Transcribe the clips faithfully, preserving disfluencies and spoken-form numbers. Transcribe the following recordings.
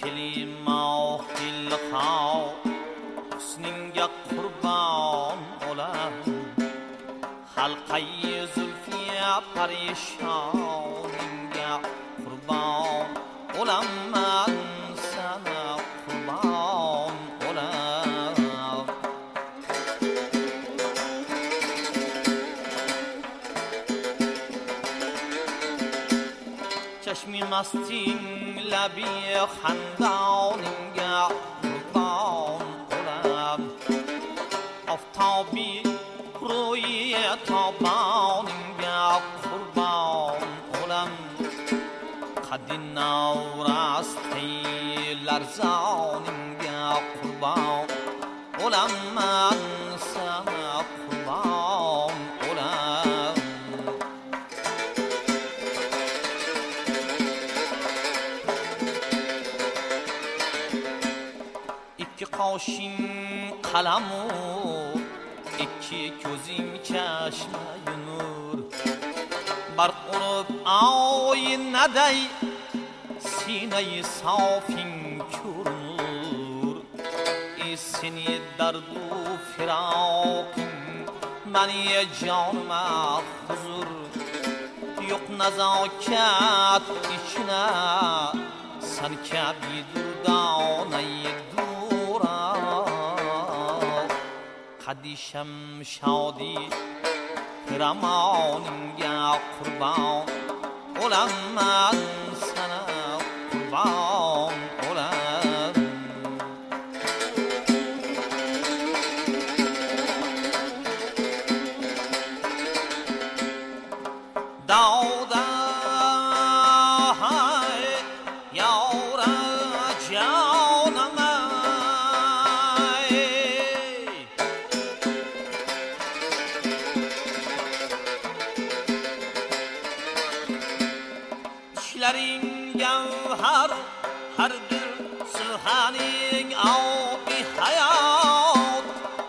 kelimahil husninga qurban olam halqai zulfiya parishoningga qurban olam man sana qurban olam چشمی مستین لبی خندانینگا قربان اولم آفتابی روی تابانینگا قربان اولم قدی نورستی لرزانینگا قربان اولم من سنا قربان اولم iki qoshing qalamu ikki ko'zing chashma nur barq urib oynaday sinai sofing ko'rinur seni dardu firoqing mani jonima huzur yo'q nazokat ichna san kabi durdonay قدیشم شادی رمانینگا قربان اولم من سنا قربان اولم دادا های یارا جانم گوهر هر bir suhaning abi hayot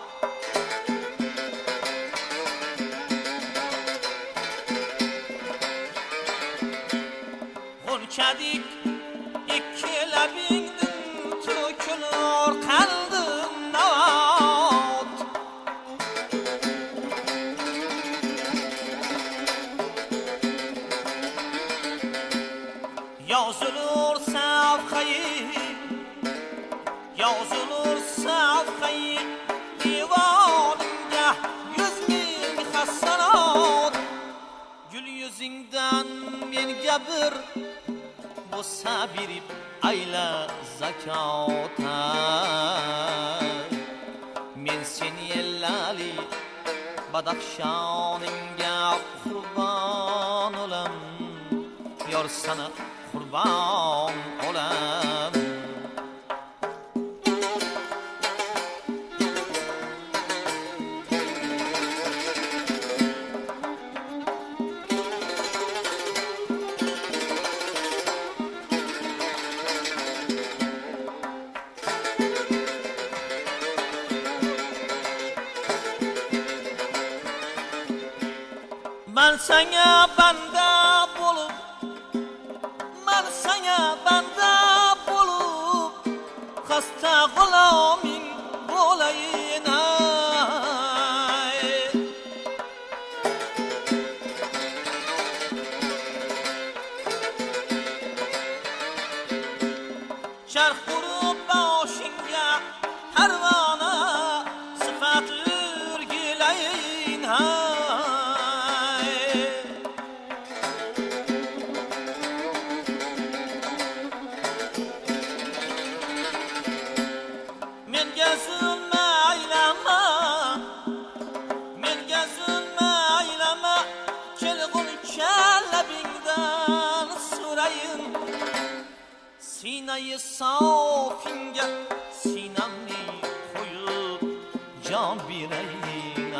G'unchadik ikki labingdan to'kilur qalbim navot Yozulur safhayı Yozulur safhayı divanınga yüz ming hasanat Gül yüzingdan menga bir bo'lsa berib ayla zakota Men seni lali badaxshoningga qurban olam yor sana قربان اولم من sana banda bulup sana banda bulup hasta gulamin bo'layin charx urib boshingga parvona sifat o'rgilayin Sinayı safinga sinamni qo'yib jon berayin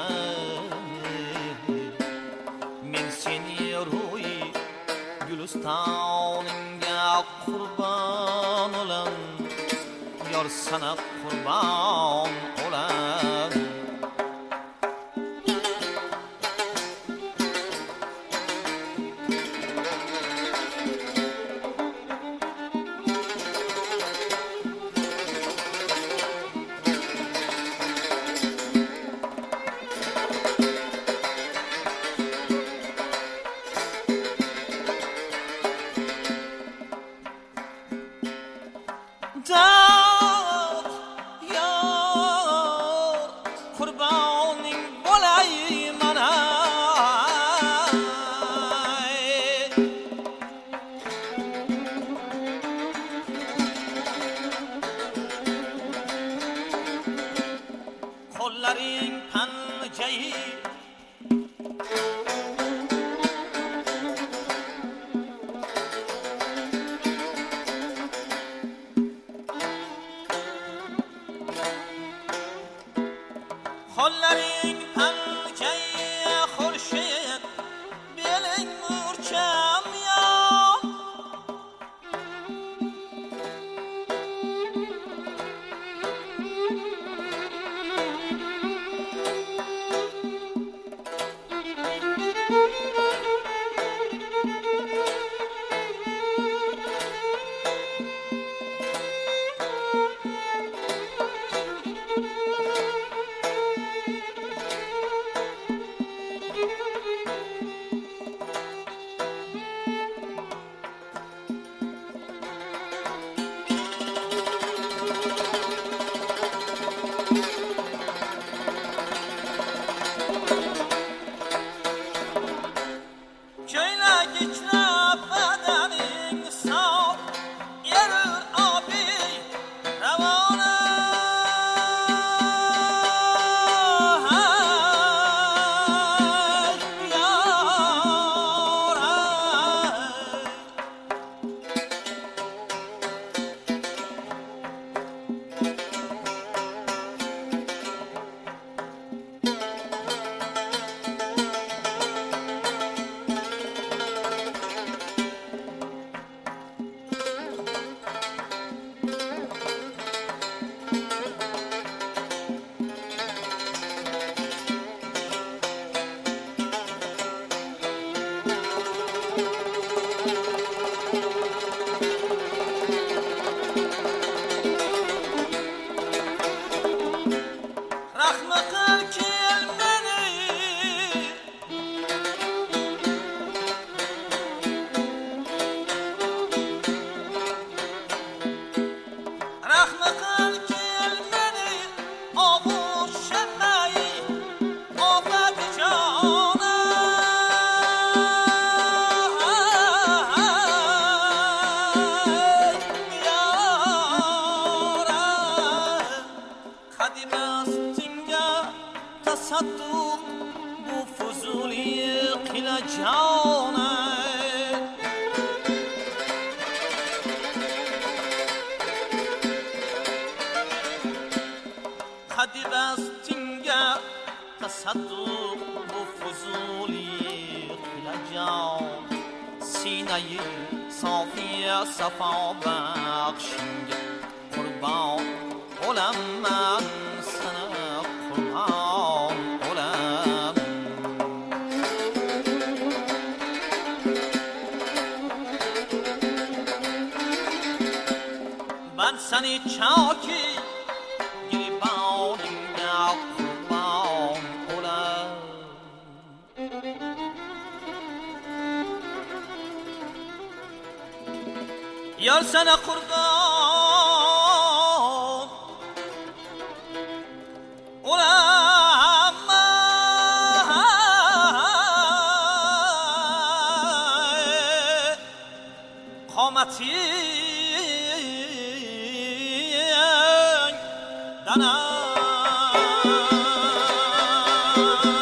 men seni ro'yi gulistoningga qurban olam yor sana qurban olam داد یار قربانی بولای منای kolların penceyi kolların penceyi khurshid belin murcham ya تصدق bu fuzuli qilajone qadi bastinga تصدق bu fuzuli qilajon sinayi sofiya safo baxshinga qurbon olaman sana qur'on olam من sani chaki giriboningga qurbon olam yar sana qurbon olam qomati dana